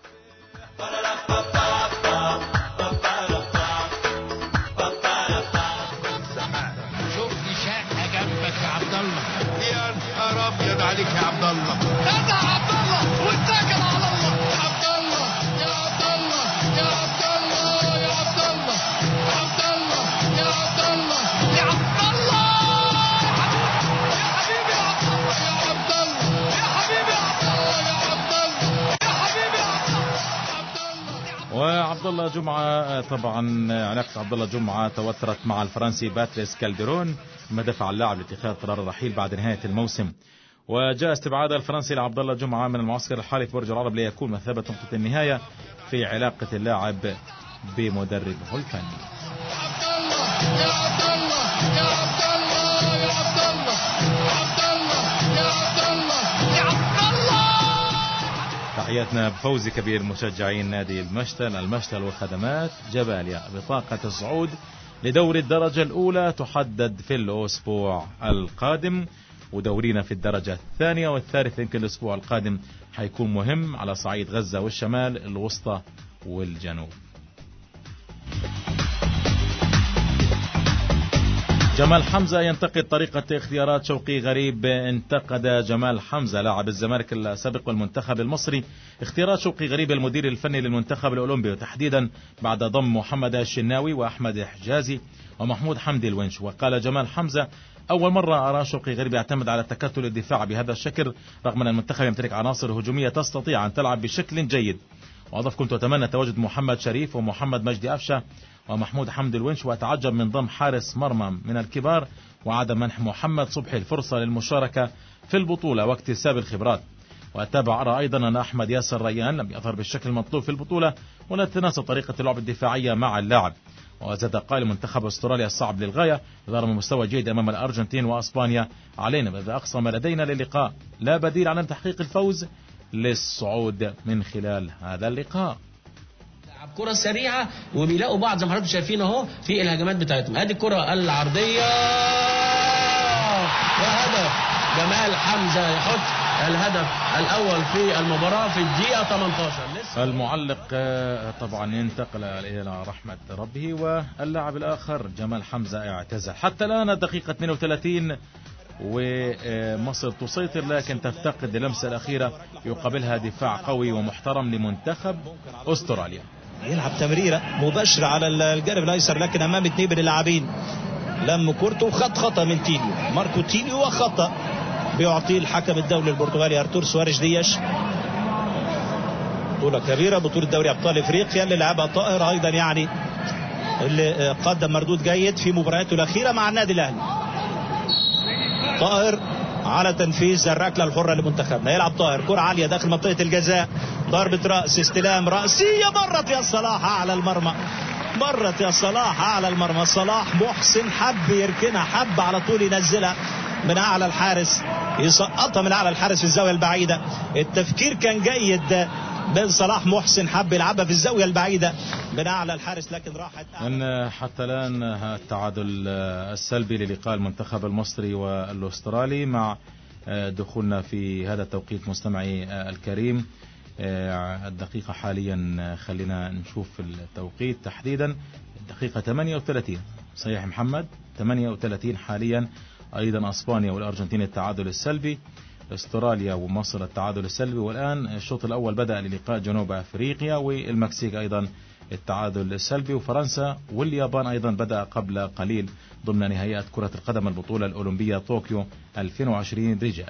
شوفني شقة جنبك يا عبد الله. يا نهار ابيض عليك يا عبد الله. ارجع يا عبد الله واتكل على الله. يا عبد الله يا عبد الله يا عبد الله يا عبد الله يا عبد الله يا عبد الله يا عبد الله يا حبيبي يا عبد الله يا عبد الله يا حبيبي يا عبد الله يا عبد الله يا حبيبي يا عبد الله. وعبد الله جمعة طبعا علاقة عبد الله جمعة توترت مع الفرنسي باتريس كالديرون ما دفع اللاعب لاتخاذ قرار الرحيل بعد نهاية الموسم. وجاء استبعاد الفرنسي لعبد الله جمعة من المعسكر الحالي في برج العرب ليكون مثابة نقطة النهاية في علاقة اللاعب بمدربه الفني. يا عبد الله يا عبد الله يا عبد الله يا عبد الله يا عبد الله يا عبد الله. تحياتنا بفوز كبير مشجعين نادي المشتل. المشتل وخدمات جباليا بطاقة الصعود لدوري الدرجة الأولى تحدد في الأسبوع القادم، ودورينا في الدرجة الثانية والثالثة يمكن الأسبوع القادم حيكون مهم على صعيد غزة والشمال الوسطى والجنوب. جمال حمزة ينتقد طريقة اختيارات شوقي غريب. انتقد جمال حمزة لاعب الزمالك السابق والمنتخب المصري اختيارات شوقي غريب المدير الفني للمنتخب الأولمبي، وتحديدا بعد ضم محمد الشناوي وأحمد حجازي ومحمود حمدي الونش. وقال جمال حمزة: أول مرة أرى شوقي غريب يعتمد على تكتل الدفاع بهذا الشكل رغم أن المنتخب يمتلك عناصر هجومية تستطيع أن تلعب بشكل جيد. وأضاف: كنت أتمنى تواجد محمد شريف ومحمد مجدي أفشة ومحمود حمدي الونش، وأتعجب من ضم حارس مرمى من الكبار وعدم منح محمد صبحي الفرصة للمشاركة في البطولة واكتساب الخبرات. وأتابع أرى أيضا أن أحمد ياسر ريان لم يظهر بالشكل المطلوب في البطولة ولا تناسب طريقة اللعب الدفاعية مع اللاعب. وزاد قائل: منتخب استراليا الصعب للغاية يظهر من مستوى جيد أمام الأرجنتين وأسبانيا، علينا بذل أقصى ما لدينا للقاء لا بديل عن تحقيق الفوز للصعود من خلال هذا اللقاء. كرة سريعة وبيلاقوا بعض زي ما حضراتكم شايفين اهو في الهجمات بتاعتهم. ادي الكرة العرضية وهدف جمال حمزة يحط الهدف الأول في المباراة في الدقيقة ثمانية عشر. المعلق طبعا ينتقل إلى رحمة ربه، واللاعب الآخر جمال حمزة اعتزل. حتى الآن الدقيقة اثنين وثلاثين ومصر تسيطر لكن تفتقد اللمسة الأخيرة يقابلها دفاع قوي ومحترم لمنتخب أستراليا. يلعب تمريرة مباشرة على الجانب الأيسر لكن أمام اثنين من اللاعبين لم كورته وخط خطأ من تيليو ماركو تيليو وخطأ بيعطيه الحكم الدولي البرتغالي أرتور سواريش دياش. بطولة كبيرة، بطولة دوري أبطال إفريقيا اللي لعبها طائر أيضا، يعني اللي قدم مردود جيد في مبارياته الأخيرة مع النادي الأهلي. طائر على تنفيذ الركلة الحرة لمنتخبنا. يلعب طائر كرة عالية داخل منطقة الجزاء، ضربة رأس، استلام رأسية، مرت يا صلاح على المرمى، مرت يا صلاح على المرمى. صلاح محسن حب يركنها، حب على طول ينزلها من أعلى الحارس، يسقطها من أعلى الحارس في الزاوية البعيدة. التفكير كان جيد من صلاح محسن، حب يلعبها في الزاوية البعيدة من أعلى الحارس لكن راحت. أن حتى الآن التعادل السلبي للقاء المنتخب المصري والأسترالي مع دخولنا في هذا التوقيت مستمعي الكريم. الدقيقة حاليا خلينا نشوف التوقيت تحديدا، الدقيقة ثمانية وثلاثين. صحيح محمد؟ ثمانية وثلاثين حاليا أيضا أسبانيا والأرجنتين التعادل السلبي، استراليا ومصر التعادل السلبي. والآن الشوط الأول بدأ للقاء جنوب أفريقيا والمكسيك أيضا التعادل السلبي، وفرنسا واليابان أيضا بدأ قبل قليل ضمن نهائيات كرة القدم البطولة الأولمبية طوكيو ألفين وعشرين رجال.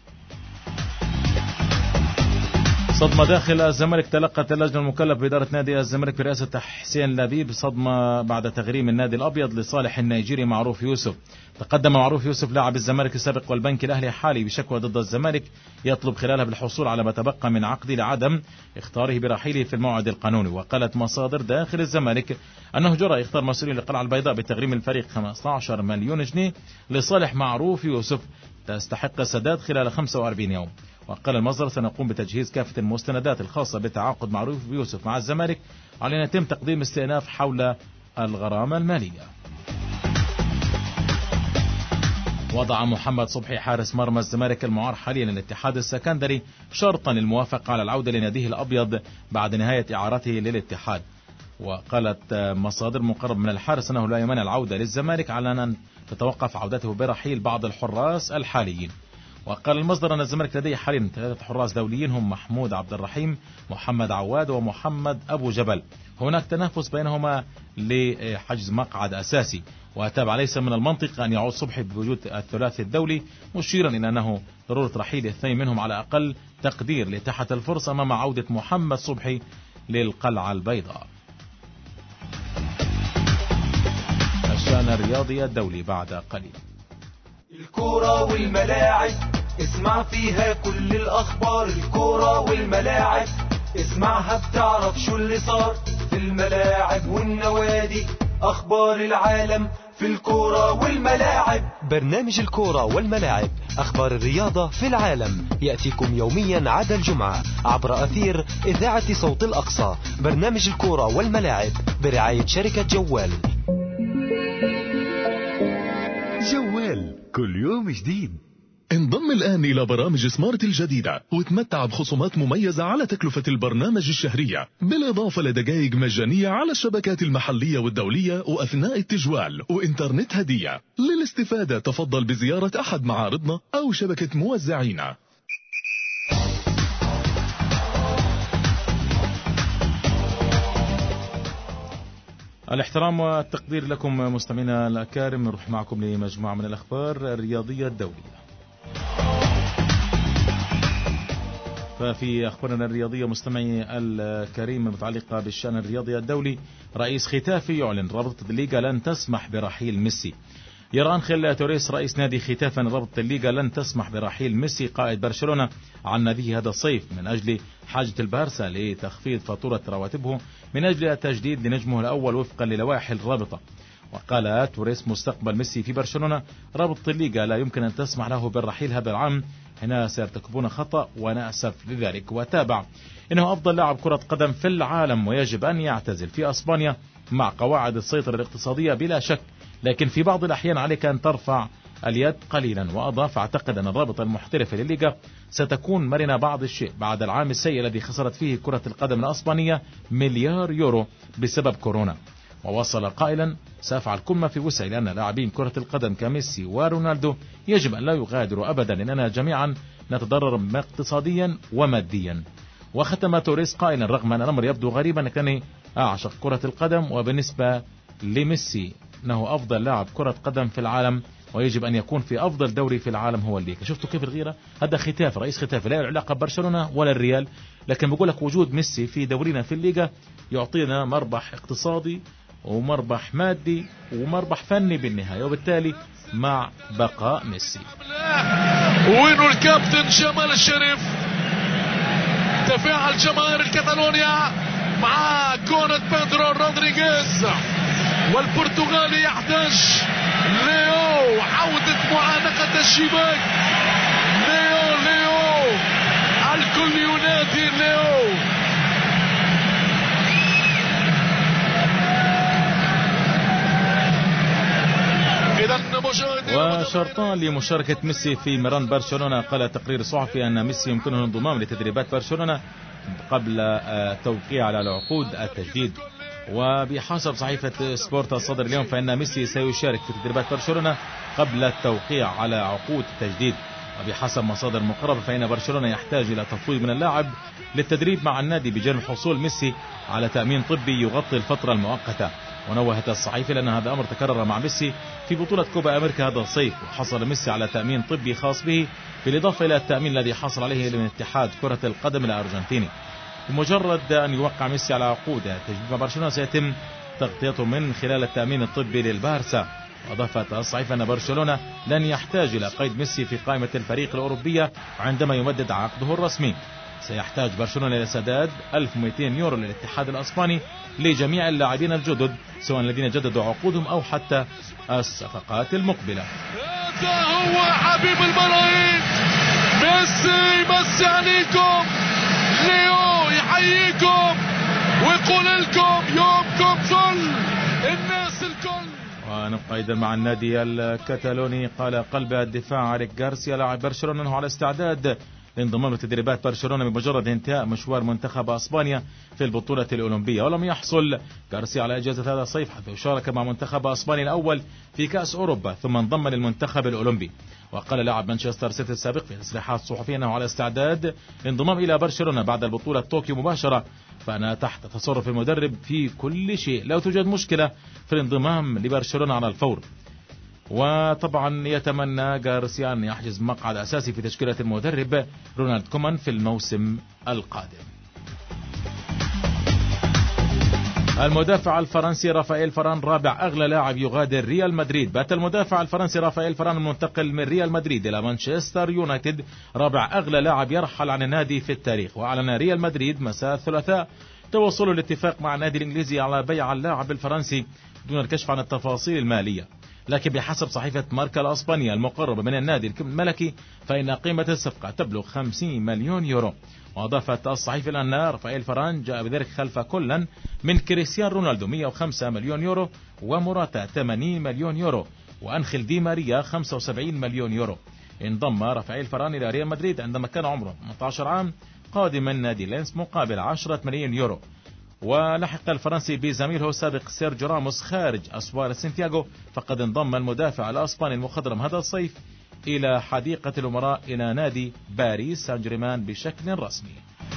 صدمة داخل الزمالك، تلقت اللجنة المكلفة بإدارة نادي الزمالك برئاسة حسين لبيب صدمة بعد تغريم النادي الأبيض لصالح النيجيري معروف يوسف. تقدم معروف يوسف لاعب الزمالك السابق والبنك الأهلي حالي بشكوى ضد الزمالك يطلب خلالها بالحصول على ما تبقى من عقده لعدم اختاره برحيله في الموعد القانوني. وقالت مصادر داخل الزمالك أنه جرى اختار مسؤولين القلعة البيضاء بتغريم الفريق خمسة عشر مليون جنيه لصالح معروف يوسف تستحق السداد خلال خمسة وأربعين يوم. وقال المصدر سنقوم بتجهيز كافة المستندات الخاصة بالتعاقد معروف يوسف مع الزمالك على أن يتم تقديم استئناف حول الغرامة المالية. وضع محمد صبحي حارس مرمى الزمالك المعار حاليا للاتحاد السكندري شرطا للموافقة على العودة لناديه الأبيض بعد نهاية إعارته للاتحاد. وقالت مصادر مقرب من الحارس أنه لا يمنع العودة للزمالك على أن تتوقف عودته برحيل بعض الحراس الحاليين. وقال المصدر أن الزمالك لديه حاليا ثلاثة حراس دوليين هم محمود عبد الرحيم، محمد عواد، ومحمد أبو جبل. هناك تنافس بينهما لحجز مقعد أساسي، وتابع ليس من المنطق أن يعود صبحي بوجود الثلاثي الدولي، مشيرا إلى أنه ضرورة رحيل اثنين منهم على أقل تقدير لتحت الفرصة أمام عودة محمد صبحي للقلعة البيضاء. الشأن الرياضي الدولي بعد قليل. الكورة والملاعب اسمع فيها كل الأخبار، الكورة والملاعب اسمعها بتعرف شو اللي صار في الملاعب والنوادي، أخبار العالم في الكورة والملاعب. برنامج الكورة والملاعب، أخبار الرياضة في العالم، يأتيكم يوميا عدا الجمعة عبر أثير إذاعة صوت الأقصى. برنامج الكورة والملاعب برعاية شركة جوال. جوال كل يوم جديد. انضم الآن إلى برامج سمارت الجديدة وتمتع بخصومات مميزة على تكلفة البرنامج الشهرية، بالإضافة لدقائق مجانية على الشبكات المحلية والدولية وأثناء التجوال وإنترنت هدية. للاستفادة تفضل بزيارة أحد معارضنا أو شبكة موزعينا. الاحترام والتقدير لكم مستمعينا الأكارم، نروح معكم لمجموعة من الأخبار الرياضية الدولية. ففي أخبارنا الرياضية مستمعي الكريم المتعلقة بالشأن الرياضي الدولي، رئيس ختافي يعلن رابطة الليغا لن تسمح برحيل ميسي. يرى أنخيل توريس رئيس نادي ختافي أن رابطة الليغا لن تسمح برحيل ميسي قائد برشلونة عن ناديه هذا الصيف من أجل حاجة البارسا لتخفيض فاتورة رواتبه من أجل التجديد لنجمه الأول وفقا للوائح الرابطة. وقال توريس مستقبل ميسي في برشلونة، رابطة الليغا لا يمكن أن تسمح له بالرحيل هذا العام، هنا سيرتكبون خطأ ونأسف لذلك. وتابع إنه أفضل لاعب كرة قدم في العالم ويجب أن يعتزل في أسبانيا مع قواعد السيطرة الاقتصادية بلا شك، لكن في بعض الأحيان عليك أن ترفع اليد قليلا. وأضاف أعتقد أن الرابطة المحترفة للليغا ستكون مرنة بعض الشيء بعد العام السيء الذي خسرت فيه كرة القدم الأسبانية مليار يورو بسبب كورونا. ووصل قائلا سأفعل كل ما في وسعي لأن لاعبين كرة القدم كميسي ورونالدو يجب أن لا يغادروا أبدا لأننا جميعا نتضرر اقتصاديا وماديا. وختم توريس قائلا رغم أن الأمر يبدو غريبا لكنني أعشق كرة القدم، وبالنسبة لميسي أنه أفضل لاعب كرة قدم في العالم ويجب أن يكون في أفضل دوري في العالم هو الليغا. شفتوا كيف الغيرة؟ هذا ختاف رئيس ختاف لا علاقة ببرشلونة ولا الريال، لكن بقول لك وجود ميسي في دورينا في الليغا يعطينا مربح اقتصادي ومربح مادي ومربح فني بالنهاية، وبالتالي مع بقاء ميسي. وينو الكابتن جمال الشريف؟ تفاعل جماهير الكتالونيا مع كونة بيدرو رودريغيز، والبرتغالي يحتاج ليو عودة معانقة الشباك. ليو ليو الكل ينادي ليو. وشرطان لمشاركة ميسي في ميران برشلونة. قال تقرير صحفي أن ميسي يمكنه الانضمام لتدريبات برشلونة قبل توقيع على العقود التجديد. وبحسب صحيفة سبورت الصدر اليوم فإن ميسي سيشارك في تدريبات برشلونة قبل التوقيع على عقود تجديد. وبحسب مصادر مقربة فإن برشلونة يحتاج إلى تفويض من اللاعب للتدريب مع النادي بجانب حصول ميسي على تأمين طبي يغطي الفترة المؤقتة. ونوهت الصحيفة لأن هذا أمر تكرر مع ميسي في بطولة كوبا أمريكا هذا الصيف، وحصل ميسي على تأمين طبي خاص به بالإضافة إلى التأمين الذي حصل عليه من اتحاد كرة القدم الأرجنتيني. بمجرد أن يوقع ميسي على عقود تجديد مع برشلونة سيتم تغطيته من خلال التأمين الطبي للبارسا. وأضافت الصحيفة أن برشلونة لن يحتاج إلى قيد ميسي في قائمة الفريق الأوروبية عندما يمدد عقده الرسمي. سيحتاج برشلونة إلى سداد ألف ومئتين يورو للاتحاد الأسباني لجميع اللاعبين الجدد سواء الذين جددوا عقودهم أو حتى الصفقات المقبلة. هذا هو حبيب الملايين ميسي، ميسي عليكم، ليو يحييكم ويقول لكم يومكم فل الناس الكل. ونبقى أيضا مع النادي الكتالوني. قال قلب الدفاع أليك غارسيا لاعب برشلونة أنه على استعداد لانضمام لتدريبات برشلونة بمجرد انتهاء مشوار منتخب اسبانيا في البطولة الأولمبية. ولم يحصل غارسيا على اجازة هذا الصيف حيث شارك مع منتخب اسبانيا الأول في كأس أوروبا ثم انضم للمنتخب الأولمبي. وقال لاعب مانشستر سيتي السابق في تصريحات صحفية أنه على استعداد لانضمام إلى برشلونة بعد البطولة طوكيو مباشرة، فأنا تحت تصرف المدرب في كل شيء، لا توجد مشكلة في الانضمام لبرشلونة على الفور. وطبعا يتمنى غارسيا أن يحجز مقعد أساسي في تشكيلة المدرب رونالد كومان في الموسم القادم. المدافع الفرنسي رافائيل فران رابع أغلى لاعب يغادر ريال مدريد. بات المدافع الفرنسي رافائيل فران المنتقل من ريال مدريد إلى مانشستر يونايتد رابع أغلى لاعب يرحل عن النادي في التاريخ. وأعلن ريال مدريد مساء الثلاثاء توصلوا الاتفاق مع النادي الإنجليزي على بيع اللاعب الفرنسي دون الكشف عن التفاصيل المالية. لكن بحسب صحيفة ماركا الأسبانية المقربة من النادي الملكي فإن قيمة الصفقة تبلغ خمسين مليون يورو. وأضافت الصحيفة أن رافائيل فران جاء بذلك خلف كلا من كريستيان رونالدو مئة وخمسة مليون يورو وموراتا ثمانين مليون يورو وأنخيل دي ماريا خمسة وسبعين مليون يورو. انضم رافائيل فران إلى ريال مدريد عندما كان عمره ثمانية عشر عام قادما نادي لينس مقابل عشرة ملايين يورو. ولحق الفرنسي بزميله السابق سيرجيو راموس خارج أسوار سانتياغو، فقد انضم المدافع الأسباني المخضرم هذا الصيف إلى حديقة الأمراء إلى نادي باريس سان جيرمان بشكل رسمي.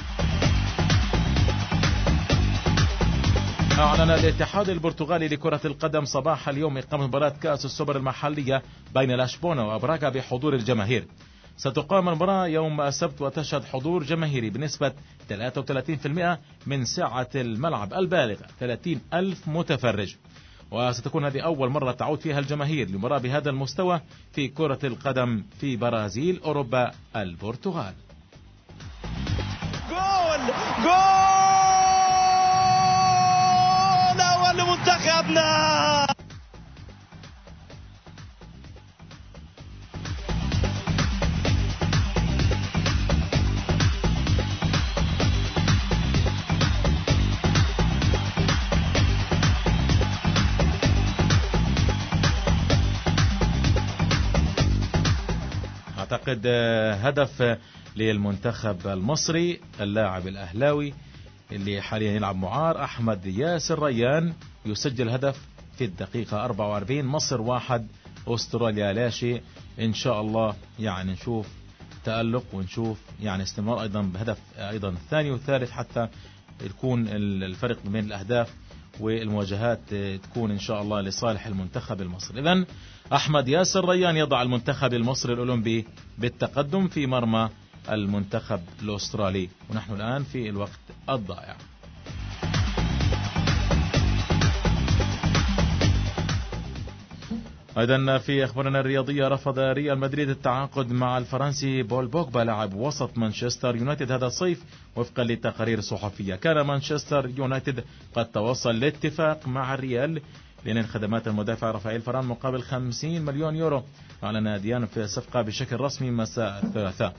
أعلن الاتحاد البرتغالي لكرة القدم صباح اليوم إقامة مباراة كأس السوبر المحلية بين لشبونة وأبراغا بحضور الجماهير. ستقام المباراة يوم السبت وتشهد حضور جماهيري بنسبة ثلاثة وثلاثين بالمئة من سعة الملعب البالغة ثلاثين ألف متفرج. وستكون هذه أول مرة تعود فيها الجماهير لمباراة بهذا المستوى في كرة القدم في برازيل أوروبا البرتغال. جول جول أول لمنتخبنا. أعتقد هدف للمنتخب المصري اللاعب الأهلاوي اللي حاليا يلعب معار أحمد ياسر ريان يسجل هدف في الدقيقة أربعة وأربعين. مصر واحد أستراليا لا شيء. إن شاء الله يعني نشوف تألق ونشوف يعني استمرار أيضا بهدف أيضا الثاني والثالث حتى يكون الفرق بين الأهداف والمواجهات تكون إن شاء الله لصالح المنتخب المصري. إذن أحمد ياسر ريان يضع المنتخب المصري الأولمبي بالتقدم في مرمى المنتخب الأسترالي، ونحن الآن في الوقت الضائع. أيضا في أخبارنا الرياضية رفض ريال مدريد التعاقد مع الفرنسي بول بوجبا لاعب وسط مانشستر يونايتد هذا الصيف وفقا لتقارير صحفية. كان مانشستر يونايتد قد توصل لاتفاق مع الريال لأن خدمات المدافع رافائيل فران مقابل خمسين مليون يورو. أعلن ناديان في الصفقة بشكل رسمي مساء الثلاثاء.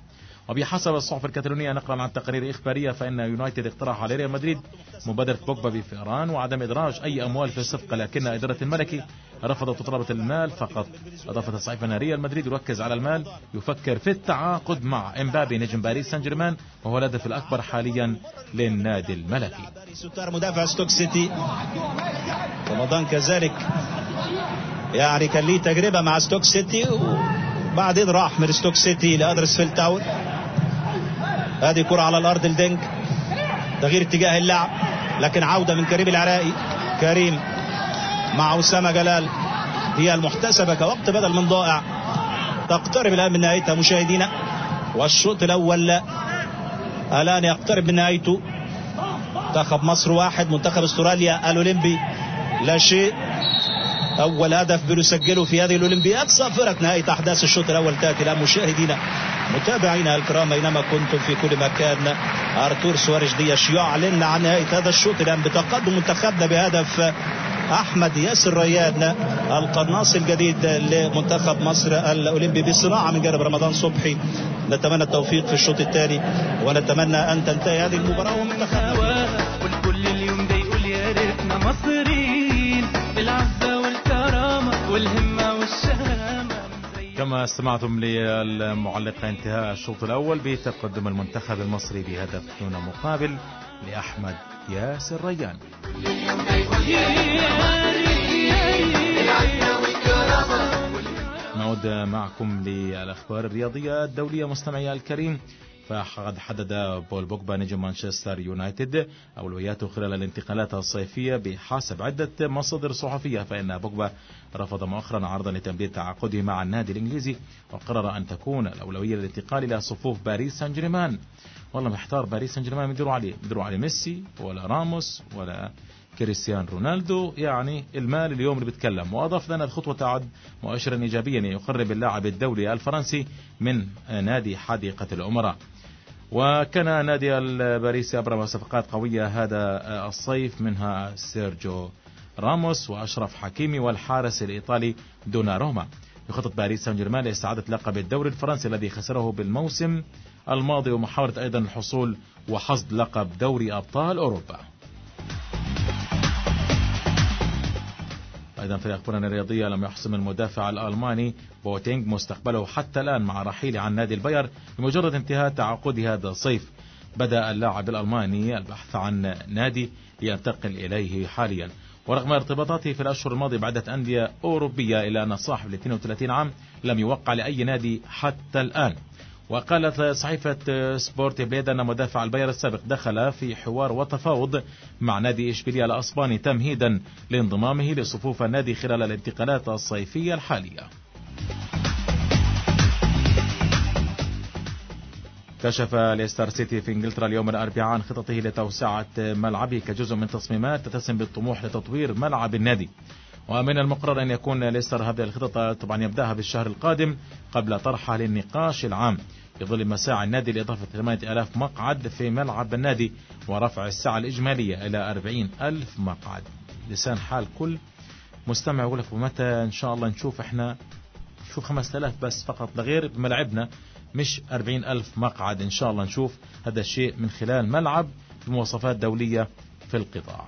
وبحسب الصحف الكتالونية نقلا عن تقارير إخبارية فإن يونايتد اقترح على ريال مدريد مبادرة بوجبا بفئران وعدم إدراج أي أموال في الصفقة، لكن إدارة الملكي رفضت طلبة المال فقط. أضافت الصحيفة أن ريال مدريد يركز على المال، يفكر في التعاقد مع إمبابي نجم باريس سان جيرمان وهو الهدف الأكبر حاليا للنادي الملكي. مدافع ستوك سيتي رمضان كذلك يعني كان ليه تجربة مع ستوك سيتي وبعدين راح من ستوك سيتي لأدرسفيلد تاون. هذه كرة على الأرض الدنج، تغيير اتجاه اللعب لكن عودة من كريم العراقي. كريم مع أسامة جلال هي المحتسبة كوقت بدل من ضائع، تقترب الآن من نهايتها مشاهدينا، والشوط الأول الآن يقترب من نهايته. منتخب مصر واحد، منتخب استراليا الأولمبي لا شيء. أول هدف بنسجله في هذه الأولمبياد صافرة نهاية أحداث الشوط الأول تأتي الآن مشاهدينا متابعينا الكرام أينما كنتم في كل مكان. أرتور سواريش دياش يعلن عن نهاية هذا الشوط الآن بتقدم منتخبنا بهدف أحمد ياسر ريان القناص الجديد لمنتخب مصر الأولمبي بصناعة من جانب رمضان صبحي. نتمنى التوفيق في الشوط الثاني ونتمنى أن تنتهي هذه المباراة ومنتخبنا والكل اليوم ده يقول يا ريتنا مصريين بالعزة والكرامة والهمة والشهامة. كما استمعتم للمعلقة انتهاء الشوط الأول بتقدم المنتخب المصري بهدف دون مقابل لأحمد ياسر ريان. نعود معكم للأخبار الرياضية الدولية مستمعي الكريم. فقد حدد بول بوجبا نجم مانشستر يونايتد أولوياته خلال الانتقالات الصيفية بحسب عدة مصادر صحفية، فإن بوجبا رفض مؤخرا عرضا لتمديد تعاقده مع النادي الإنجليزي وقرر أن تكون الأولوية للانتقال إلى صفوف باريس سان جيرمان. والله محتار باريس سان جيرمان يديروا عليه، يديروا عليه ميسي ولا راموس ولا كريستيان رونالدو، يعني المال اليوم اللي بيتكلم. وأضاف لنا الخطوة تعد مؤشرا إيجابيا يقرب اللاعب الدولي الفرنسي من نادي حديقة الأمراء. وكان نادي الباريس أبرم صفقات قوية هذا الصيف، منها سيرجيو راموس وأشرف حكيمي والحارس الإيطالي دوناروما. بخطة باريس سان جيرمان لاستعادة لقب الدوري الفرنسي الذي خسره بالموسم الماضي، ومحاولة أيضا الحصول وحصد لقب دوري أبطال أوروبا. أيضا في أخبارنا الرياضية لم يحسم المدافع الألماني بوتينغ مستقبله حتى الآن مع رحيله عن نادي الباير بمجرد انتهاء تعاقده هذا الصيف. بدأ اللاعب الألماني البحث عن نادي ينتقل إليه حاليا، ورغم ارتباطاته في الأشهر الماضية بعدة أندية أوروبية إلا أن صاحب ال اثنين وثلاثين عام لم يوقع لأي نادي حتى الآن. وقالت صحيفة سبورت بليد أن مدافع الباير السابق دخل في حوار وتفاوض مع نادي إشبيلية الأسباني تمهيدا لانضمامه لصفوف النادي خلال الانتقالات الصيفية الحالية. كشف ليستر سيتي في انجلترا اليوم الاربعاء عن خططه لتوسعة ملعبه كجزء من تصميمات تتسم بالطموح لتطوير ملعب النادي. ومن المقرر أن يكون ليستر هذه الخطط طبعا يبدأها بالشهر القادم قبل طرحها للنقاش العام، في ظل مساعي النادي لإضافة ثمانية آلاف مقعد في ملعب النادي ورفع السعة الإجمالية إلى أربعين ألف مقعد. لسان حال كل مستمع يقول لك ومتى إن شاء الله نشوف إحنا نشوف خمسة آلاف بس فقط لغير بملعبنا، مش أربعين ألف مقعد. إن شاء الله نشوف هذا الشيء من خلال ملعب بمواصفات دولية في القطاع.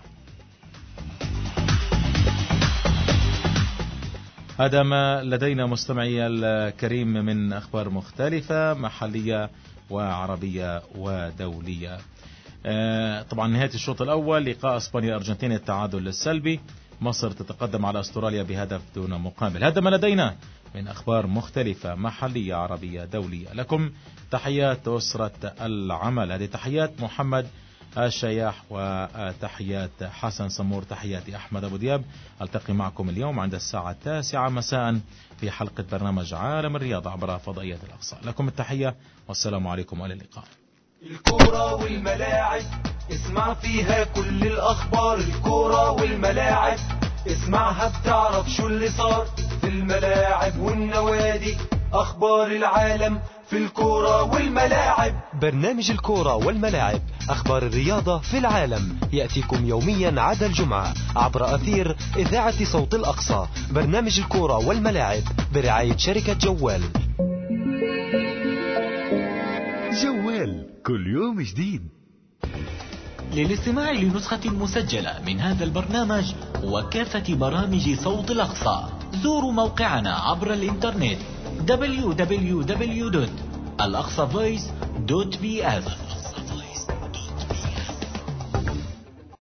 هذا ما لدينا مستمعي الكريم من أخبار مختلفة محلية وعربية ودولية. طبعا نهاية الشوط الأول لقاء اسبانيا الأرجنتين التعادل السلبي، مصر تتقدم على استراليا بهدف دون مقابل. هذا ما لدينا من أخبار مختلفة محلية عربية دولية. لكم تحيات أسرة العمل، هذه تحيات محمد الشياح وتحيات حسن سمور، تحياتي أحمد أبو دياب. ألتقي معكم اليوم عند الساعة التاسعة مساء في حلقة برنامج عالم الرياضة عبر فضائية الأقصى. لكم التحية والسلام عليكم وإلى اللقاء. الكورة والملاعب اسمع فيها كل الأخبار، الكورة والملاعب اسمعها بتعرف شو اللي صار في الملاعب والنوادي، أخبار العالم في الكورة والملاعب. برنامج الكورة والملاعب، أخبار الرياضة في العالم، يأتيكم يوميا عدا الجمعة عبر أثير إذاعة صوت الأقصى. برنامج الكورة والملاعب برعاية شركة جوال. جوال كل يوم جديد. للاستماع لنسخة مسجلة من هذا البرنامج وكافة برامج صوت الأقصى زوروا موقعنا عبر الإنترنت دبليو دبليو دبليو دوت الأقصى فويس دوت بي إس.